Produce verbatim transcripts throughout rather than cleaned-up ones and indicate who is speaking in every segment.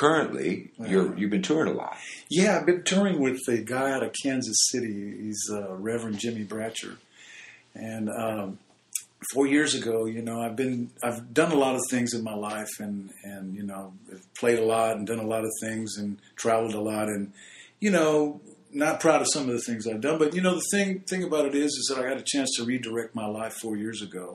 Speaker 1: currently, you're, you've been touring a lot.
Speaker 2: Yeah, I've been touring with a guy out of Kansas City. He's uh, Reverend Jimmy Bratcher. And um, four years ago, you know, I've been I've done a lot of things in my life, and, and you know, I've played a lot and done a lot of things and traveled a lot, and you know, not proud of some of the things I've done. But you know, the thing thing about it is, is that I got a chance to redirect my life four years ago.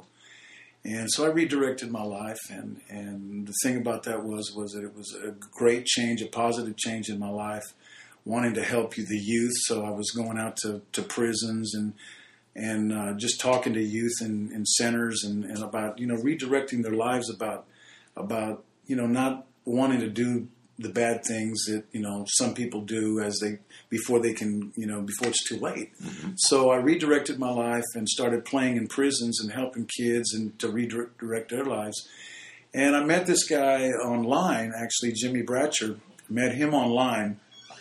Speaker 2: And so I redirected my life, and, and the thing about that was was that it was a great change, a positive change in my life, wanting to help you, the youth. So I was going out to, to prisons and and uh, just talking to youth in, in centers and, and about, you know, redirecting their lives about, about you know, not wanting to do the bad things that, you know, some people do as they, before they can, you know, before it's too late. Mm-hmm. So I redirected my life and started playing in prisons and helping kids and to redirect their lives. And I met this guy online, actually, Jimmy Bratcher. Met him online.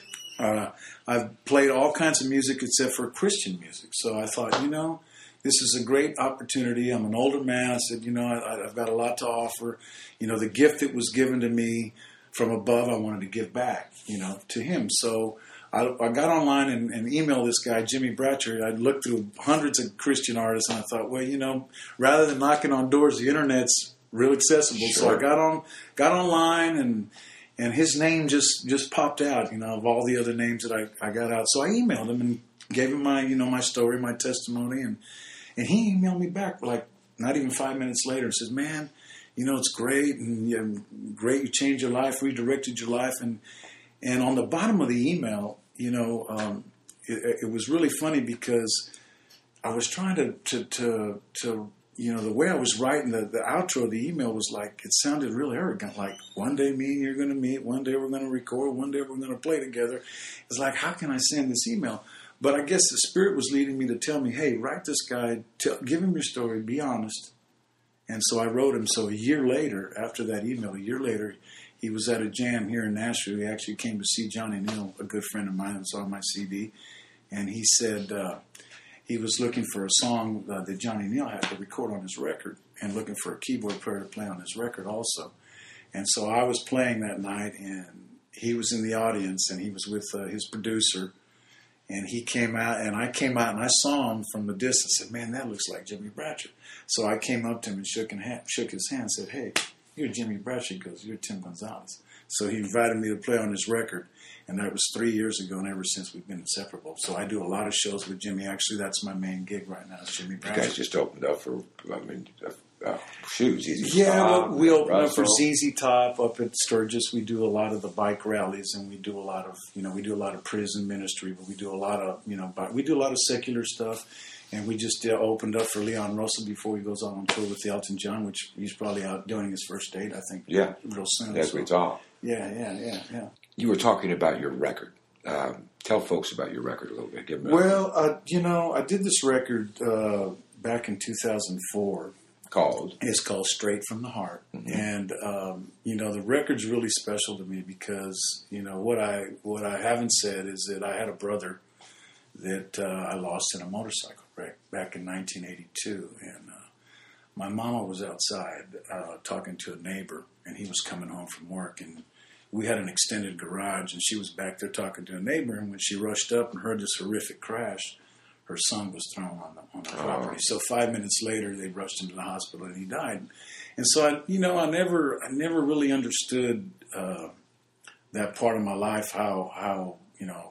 Speaker 2: Uh, I've played all kinds of music except for Christian music. So I thought, you know, this is a great opportunity. I'm an older man. I said, you know, I, I've got a lot to offer. You know, the gift that was given to me from above, I wanted to give back, you know, to him. So I, I got online and, and emailed this guy, Jimmy Bratcher. I looked through hundreds of Christian artists, and I thought, well, you know, rather than knocking on doors, the internet's real accessible. Sure. So I got on, got online, and and his name just, just popped out, you know, of all the other names that I, I got out. So I emailed him and gave him my, you know, my story, my testimony, and and he emailed me back like not even five minutes later and says, man, you know, it's great, and you great, you changed your life, redirected your life. And and on the bottom of the email, you know, um, it, it was really funny because I was trying to, to, to, to you know, the way I was writing the, the outro of the email was like, it sounded really arrogant, like one day me and you're going to meet, one day we're going to record, one day we're going to play together. It's like, how can I send this email? But I guess the Spirit was leading me to tell me, hey, write this guy, tell, give him your story, be honest. And so I wrote him. So a year later, after that email, a year later, he was at a jam here in Nashville. He actually came to see Johnny Neal, a good friend of mine who was on my C D. And he said uh, he was looking for a song uh, that Johnny Neal had to record on his record and looking for a keyboard player to play on his record also. And so I was playing that night, and he was in the audience, and he was with uh, his producer. And he came out, and I came out, and I saw him from the distance. I said, man, that looks like Jimmy Bratcher. So I came up to him and shook, and ha- shook his hand and said, hey, you're Jimmy Bratcher. He goes, you're Tim Gonzalez. So he invited me to play on his record, and that was three years ago, and ever since we've been inseparable. So I do a lot of shows with Jimmy. Actually, that's my main gig right now is Jimmy Bratcher.
Speaker 1: You guys just opened up for, I mean, uh, uh, shoes, Easy
Speaker 2: Yeah,
Speaker 1: Top,
Speaker 2: we, we opened
Speaker 1: Russell.
Speaker 2: up for Z Z Top up at Sturgis. We do a lot of the bike rallies, and we do a lot of, you know, we do a lot of prison ministry, but we do a lot of, you know, we do a lot of secular stuff. And we just uh, opened up for Leon Russell before he goes on on tour with Elton John, which he's probably out doing his first date, I think,
Speaker 1: yeah.
Speaker 2: real soon.
Speaker 1: As
Speaker 2: so.
Speaker 1: we talk.
Speaker 2: Yeah, yeah, yeah, yeah.
Speaker 1: You were talking about your record. Um, tell folks about your record a little bit. Give them
Speaker 2: well, uh, you know, I did this record uh, back in two thousand four.
Speaker 1: Called?
Speaker 2: It's called Straight from the Heart. Mm-hmm. And, um, you know, the record's really special to me because, you know, what I what I haven't said is that I had a brother that uh, I lost in a motorcycle wreck back in nineteen eighty-two. And uh, my mama was outside uh, talking to a neighbor, and he was coming home from work. And we had an extended garage, and she was back there talking to a neighbor. And when she rushed up and heard this horrific crash, her son was thrown on the, on the property. Oh. So five minutes later, they rushed him to the hospital, and he died. And so, I, you know, I never I never really understood uh, that part of my life, how, how you know,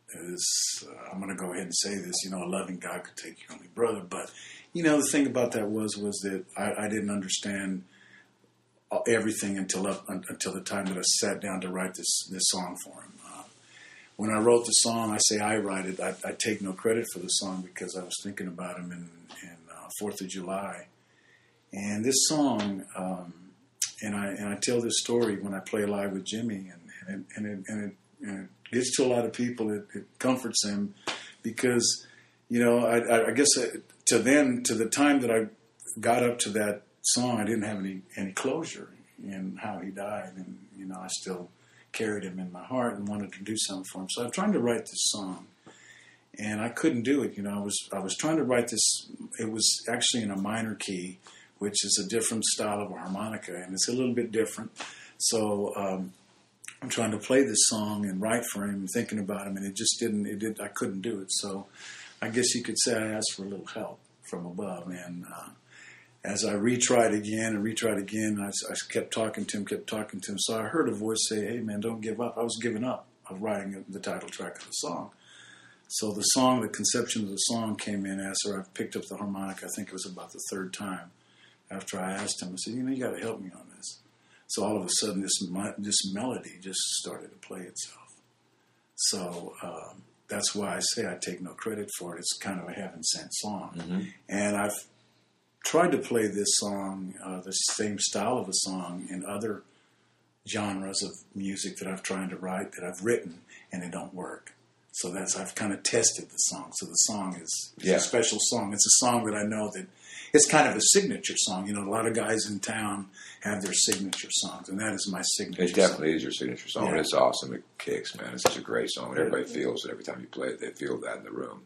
Speaker 2: is, uh, I'm going to go ahead and say this, you know, a loving God could take your only brother. But, you know, the thing about that was was that I, I didn't understand everything until up, until the time that I sat down to write this this song for him. Uh, when I wrote the song, I say I write it. I, I take no credit for the song because I was thinking about him in, in uh, fourth of July. And this song, um, and I and I tell this story when I play live with Jimmy, and and, and, it, and, it, and it gets to a lot of people. It, it comforts them because, you know, I, I guess to then, to the time that I got up to that song, I didn't have any, any closure in how he died. And, you know, I still carried him in my heart and wanted to do something for him. So I'm trying to write this song, and I couldn't do it. You know, I was I was trying to write this. It was actually in a minor key, which is a different style of a harmonica, and it's a little bit different. So um, I'm trying to play this song and write for him, thinking about him, and it just didn't. It did. I couldn't do it. So, I guess you could say I asked for a little help from above. And uh, as I retried again and retried again, I, I kept talking to him, kept talking to him. So I heard a voice say, "Hey, man, don't give up." I was giving up of writing the title track of the song. So the song, the conception of the song came in after I picked up the harmonica. I think it was about the third time after I asked him. I said, "You know, you got to help me on this." So all of a sudden, this this melody just started to play itself. So um, that's why I say I take no credit for it. It's kind of a heaven-sent song. Mm-hmm. And I've tried to play this song, uh, the same style of a song, in other genres of music that I've tried to write, that I've written, and it don't work. So that's I've kind of tested the song. So the song is
Speaker 1: yeah.
Speaker 2: a special song. It's a song that I know that it's kind of a signature song. You know, a lot of guys in town have their signature songs, and that is my signature
Speaker 1: It definitely
Speaker 2: song.
Speaker 1: is your signature song.
Speaker 2: Yeah.
Speaker 1: And it's awesome. It kicks, man. It's such a great song. And everybody feels it every time you play it. They feel that in the room.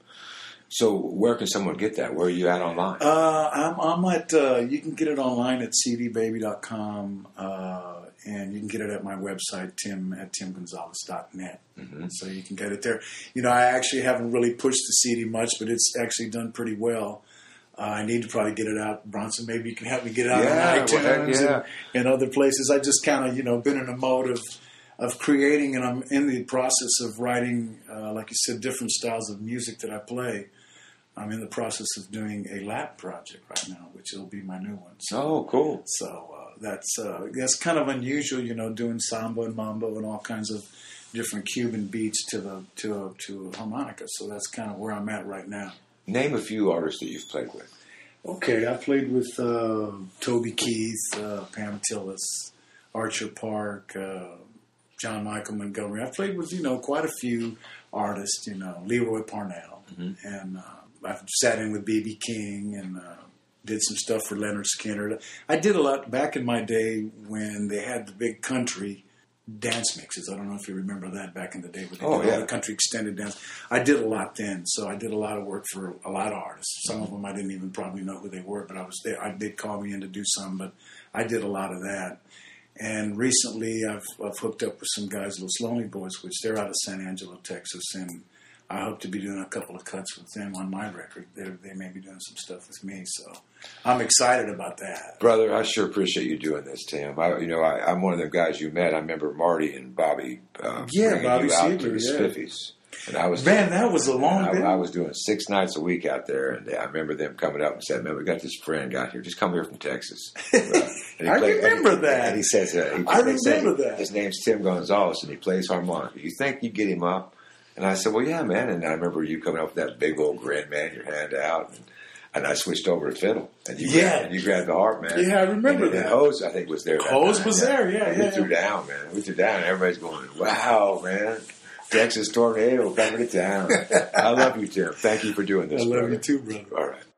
Speaker 1: So where can someone get that? Where are you at online?
Speaker 2: Uh, I'm, I'm at, uh, you can get it online at c d baby dot com, uh, and you can get it at my website, tim at tim gonzalez dot net. Mm-hmm. So you can get it there. You know, I actually haven't really pushed the C D much, but it's actually done pretty well. Uh, I need to probably get it out. Bronson, maybe you can help me get it out
Speaker 1: yeah,
Speaker 2: on iTunes
Speaker 1: well, yeah.
Speaker 2: and, and other places. I just kind of, you know, been in a mode of, of creating, and I'm in the process of writing, uh, like you said, different styles of music that I play. I'm in the process of doing a lap project right now, which will be my new one. So,
Speaker 1: oh, cool.
Speaker 2: So uh, that's uh, that's kind of unusual, you know, doing samba and mambo and all kinds of different Cuban beats to the to a, to a harmonica. So that's kind of where I'm at right now.
Speaker 1: Name a few artists that you've played with.
Speaker 2: Okay, I played with uh, Toby Keith, uh, Pam Tillis, Archer Park, uh, John Michael Montgomery. I've played with, you know, quite a few artists, you know, Leroy Parnell, mm-hmm. and uh, I've sat in with B B King and uh, did some stuff for Leonard Skinner. I did a lot back in my day when they had the big country dance mixes. I don't know if you remember that back in the day. When they
Speaker 1: oh,
Speaker 2: did
Speaker 1: yeah.
Speaker 2: all the country extended dance. I did a lot then, so I did a lot of work for a lot of artists. Some of them I didn't even probably know who they were, but I was there. I did call me in to do some, but I did a lot of that. And recently I've, I've hooked up with some guys, Los Lonely Boys, which they're out of San Angelo, Texas, and I hope to be doing a couple of cuts with them on my record. They're, they may be doing some stuff with me, so I'm excited about that.
Speaker 1: Brother, I sure appreciate you doing this, Tim. I, you know, I, I'm one of them guys you met. I remember Marty and Bobby uh,
Speaker 2: yeah,
Speaker 1: bringing
Speaker 2: Bobby
Speaker 1: you out
Speaker 2: Seeger,
Speaker 1: to the
Speaker 2: yeah.
Speaker 1: Spiffies. And I was
Speaker 2: Man, that was a long
Speaker 1: I,
Speaker 2: day.
Speaker 1: I was doing six nights a week out there, and I remember them coming up and said, "Man, we got this friend got here. Just come here from Texas." Uh, and he
Speaker 2: I
Speaker 1: played,
Speaker 2: remember
Speaker 1: and he,
Speaker 2: that.
Speaker 1: And he says, uh, he,
Speaker 2: I
Speaker 1: they said
Speaker 2: remember that.
Speaker 1: His name's Tim Gonzalez, and he plays harmonica. You think you get him up? And I said, "Well, yeah, man." And I remember you coming up with that big old grin, man, your hand out. And, And I switched over to fiddle, and you,
Speaker 2: yeah.
Speaker 1: grabbed, and you grabbed the harp, man.
Speaker 2: Yeah, I remember
Speaker 1: and,
Speaker 2: that.
Speaker 1: And Hose, I think, was there.
Speaker 2: Hose was
Speaker 1: yeah.
Speaker 2: there, yeah,
Speaker 1: and
Speaker 2: yeah.
Speaker 1: We threw down, man. We threw down, and everybody's going, "Wow, man! Texas tornado coming to town." I love you, Tim. Thank you for doing this.
Speaker 2: I love
Speaker 1: brother.
Speaker 2: you too, brother.
Speaker 1: All right.